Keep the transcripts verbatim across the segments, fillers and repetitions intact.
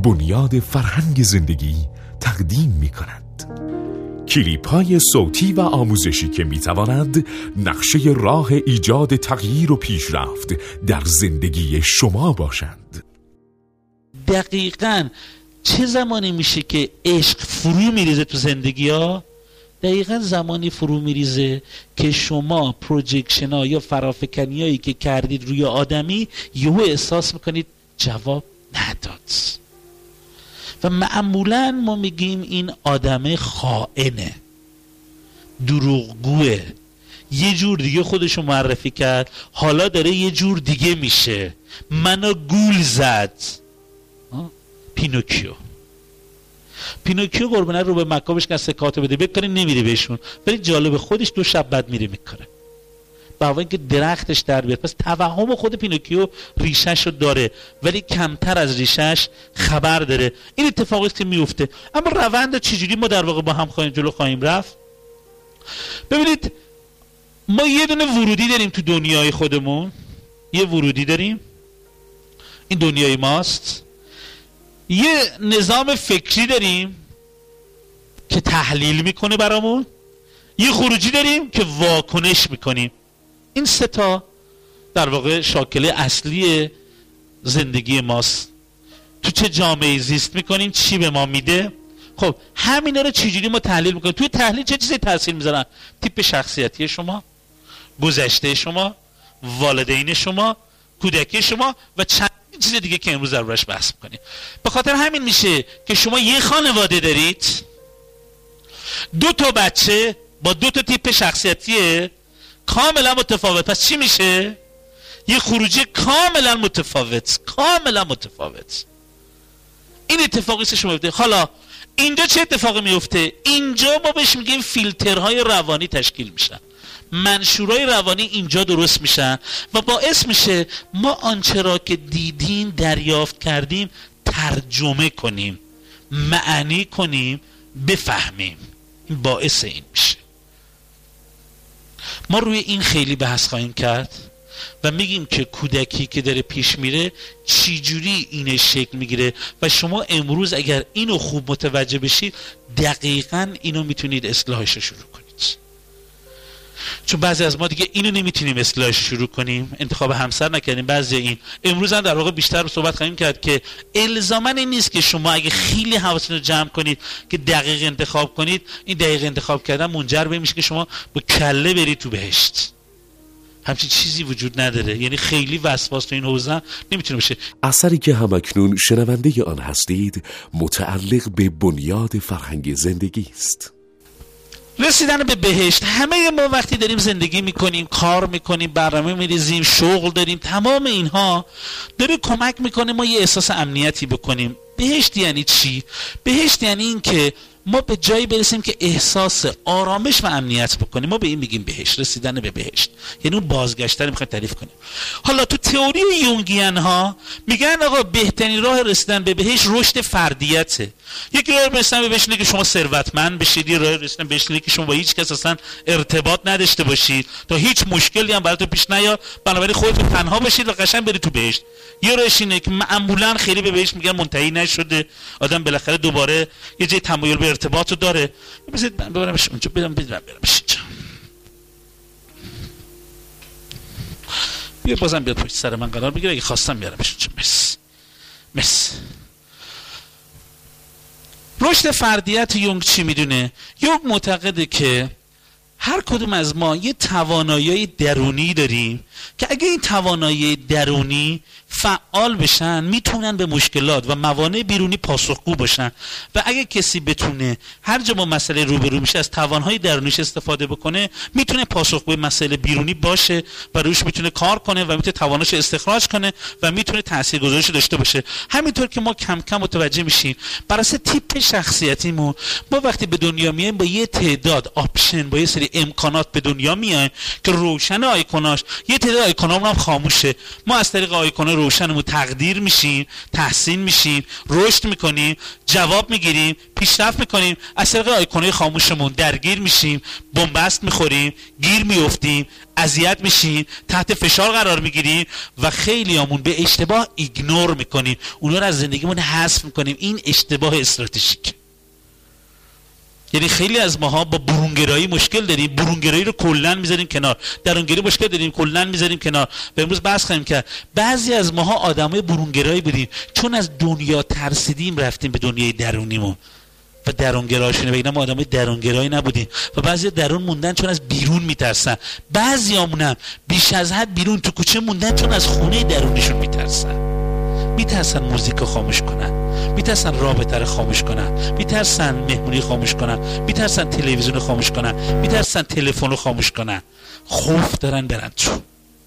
بنیاد فرهنگ زندگی تقدیم می کند. کلیپ های صوتی و آموزشی که می تواند نقشه راه ایجاد تغییر و پیشرفت در زندگی شما باشند. دقیقاً چه زمانی میشه که عشق فرو میریزه تو زندگی ها؟ دقیقاً زمانی فرو میریزه که شما پروجکشن ها یا فرافکنی هایی که کردید روی آدمی یهو احساس میکنید جواب نداد و معمولاً ما میگیم این آدم خائنه، دروغگوه، یه جور دیگه خودشو معرفی کرد، حالا داره یه جور دیگه میشه، منو گول زد. پینوکیو پینوکیو قربانه رو به مکابش که سکاتو بده بکنه نمیره بهشون، ولی جالب خودش دو شب بعد میره میکنه به هوا اینکه درختش در بیاد. پس توهم خود پینوکیو ریشه‌شو داره ولی کمتر از ریشه‌ش خبر داره. این اتفاقی که میفته. اما روند چجوری ما در واقع با هم خواهیم جلو خواهیم رفت؟ ببینید ما یه دونه ورودی داریم تو دنیای خودمون، یه ورودی داریم، این دنیای ماست. یه نظام فکری داریم که تحلیل میکنه برامون، یه خروجی داریم که واکنش میکنیم. این سه تا در واقع شاکله اصلی زندگی ماست. تو چه جامعه زیست میکنیم، چی به ما میده. خب همینا رو چجوری ما تحلیل میکنیم؟ توی تحلیل چه چیزی تاثیر میذارن؟ تیپ شخصیتی شما، گذشته شما، والدین شما، کودکی شما و چند چیز دیگه که امروز دربارش بحث میکنیم. به خاطر همین میشه که شما یه خانواده دارید، دو تا بچه با دو تا تیپ شخصیتی کاملا متفاوت. پس چی میشه؟ یه خروجی کاملا متفاوت، کاملا متفاوت. این اتفاقی که شما میفته. حالا اینجا چه اتفاقی میفته؟ اینجا ما بهش میگیم فیلترهای روانی تشکیل میشن، منشورهای روانی اینجا درست میشن و باعث میشه ما آنچه را که دیدیم، دریافت کردیم ترجمه کنیم، معنی کنیم، بفهمیم. این باعث این میشه. ما روی این خیلی بحث خواهیم کرد و میگیم که کودکی که داره پیش میره چجوری اینه شکل میگیره و شما امروز اگر اینو خوب متوجه بشید دقیقاً اینو میتونید اصلاحش رو شروع کنید. چون بعضی از ما دیگه اینو نمیتونیم اصلاحش شروع کنیم، انتخاب همسر نکردیم، بعضی این. امروز هم در واقع بیشتر صحبت خواهیم کرد که الزاما این نیست که شما اگه خیلی حواستون رو جمع کنید که دقیق انتخاب کنید، این دقیق انتخاب کردن منجر به میشه که شما با کله برید تو بهشت. همچین چیزی وجود نداره. یعنی خیلی وسواس تو این حوزه نمیتونه باشه. اثری که همکنون شنونده آن هستید متعلق به بنیاد فرهنگ زندگی است. رسیدن به بهشت. همه ما وقتی داریم زندگی میکنیم، کار میکنیم، برنامه میریزیم، شغل داریم، تمام اینها داره کمک میکنه ما یه احساس امنیتی بکنیم. بهشت یعنی چی؟ بهشت یعنی این که ما به جایی برسیم که احساس آرامش و امنیت بکنیم. ما به این میگیم بهشت، رسیدن به بهشت. یعنی اون بازگشت رو میخوایم تعریف کنیم. حالا تو تئوری یونگیان ها میگن آقا بهترین راه رسیدن به بهشت رشد فردیته. یکی راه رسیدن به بهشت اینه که شما ثروتمند بشید، یه راه رسیدن به بهشت اینه که شما با هیچ کس اصلا ارتباط نداشته باشید تا هیچ مشکلی هم براتون پیش نیاد، بنابراین خودتون تنها بشید و قشنگ برید تو بهشت. یه راهش اینه که معمولا خیلی به بهشت میگن منتهی نشده، آدم بالاخره دوباره یه جای تمایل به ارتباط رو داره. بذارید من ببرمش اونجا، بدم بدم برمش اینجا. بیا بازم بیاد پشت سر من قرار بگیره، اگه خواستم بیارمش اونجا. مس مس رشد فردیت یونگ چی میدونه؟ یونگ معتقده که هر کدوم از ما یه توانایی درونی داریم که اگه این توانایی درونی فعال بشن میتونن به مشکلات و موانع بیرونی پاسخگو باشن و اگه کسی بتونه هر جا با مسئله روبرو میشه از توانهای درونیش استفاده بکنه میتونه پاسخگوی مسئله بیرونی باشه و روش میتونه کار کنه و میتونه توانش استخراج کنه و میتونه تاثیرگذاریش داشته باشه. همینطور که ما کم کم متوجه میشیم بر اساس تیپ شخصیتیمون ما وقتی به دنیا میایم با یه تعداد آپشن، با یه سری امکانات به دنیا میایم که روشن آیکوناش، یه تعداد آیکونامون هم خاموشه. ما از طریق آیکونا روشنمون تقدیر میشیم، تحسین میشیم، رشد میکنیم، جواب میگیریم، پیشرفت میکنیم، از طریق آیکون‌های خاموشمون درگیر میشیم، بنبست میخوریم، گیر میافتیم، اذیت میشیم، تحت فشار قرار میگیریم و خیلیامون به اشتباه ایگنور میکنیم، اونا رو از زندگیمون حذف میکنیم. این اشتباه استراتژیک. یعنی خیلی از ماها با برونگرایی مشکل داریم، برونگرایی رو کلا میذاریم کنار، درونگرایی مشکل داریم، کلا میذاریم کنار. و امروز بحث خواهیم کرد بعضی از ماها آدمای برونگرایی بودیم، چون از دنیا ترسیدیم رفتیم به دنیای درونیمون و درونگرا شدیم. و اینا ما آدمای درونگرایی نبودیم و بعضی درون موندن چون از بیرون میترسن. بعضیامونم بیش از حد بیرون تو کوچه موندن چون از خونه درونشون میترسن. میترسن موزیک رو خاموش کنن، میترسن رابطه رو خاموش کنن، میترسن مهمونی خاموش کنن، میترسن تلویزیون رو خاموش کنن، میترسن تلفن رو خاموش کنن. خوف دارن برن تو.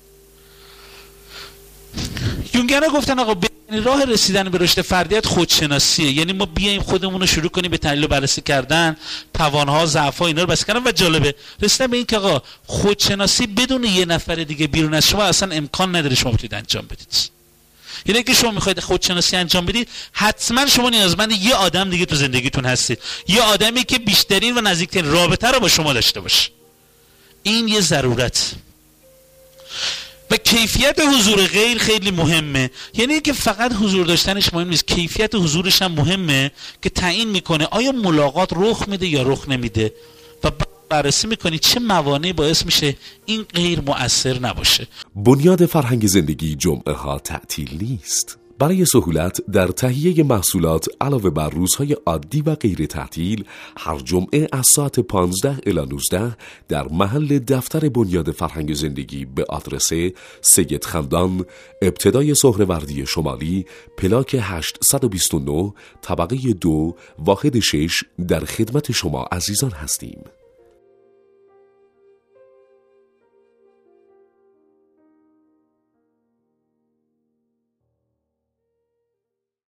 یونگرها گفتن آقا راه رسیدن به رشد فردیت خودشناسیه. یعنی ما بیایم خودمون رو شروع کنیم به تحلیل و بررسی کردن، توانها، ضعف‌ها اینا رو بررسی کردن و جالبه رسیدن به این که آقا خودشناسی بدون یه نفر دیگه بیرون از شما اصلا امکان نداره شما بتونید انجام بدید. یعنی اگه شما میخواید خودشناسی انجام بدید حتما شما نیازمند یه آدم دیگه تو زندگیتون هستید، یه آدمی که بیشترین و نزدیکترین رابطه رو با شما داشته باشه. این یه ضرورت. و کیفیت حضور غیر خیلی مهمه. یعنی اینکه فقط حضور داشتنش مهم نیست، کیفیت حضورش هم مهمه که تعیین میکنه آیا ملاقات رخ میده یا رخ نمیده و بررسی میکنی چه موانعی باعث میشه این غیر مؤثر نباشه. بنیاد فرهنگ زندگی جمعه ها تعطیل نیست. برای سهولت در تهیه محصولات علاوه بر روزهای عادی و غیر تعطیل، هر جمعه از ساعت پانزده الی نوزده در محل دفتر بنیاد فرهنگ زندگی به آدرس سید خندان، ابتدای سهروردی شمالی، پلاک هشتصد و بیست و نه، طبقه دو، واحد شش در خدمت شما عزیزان هستیم.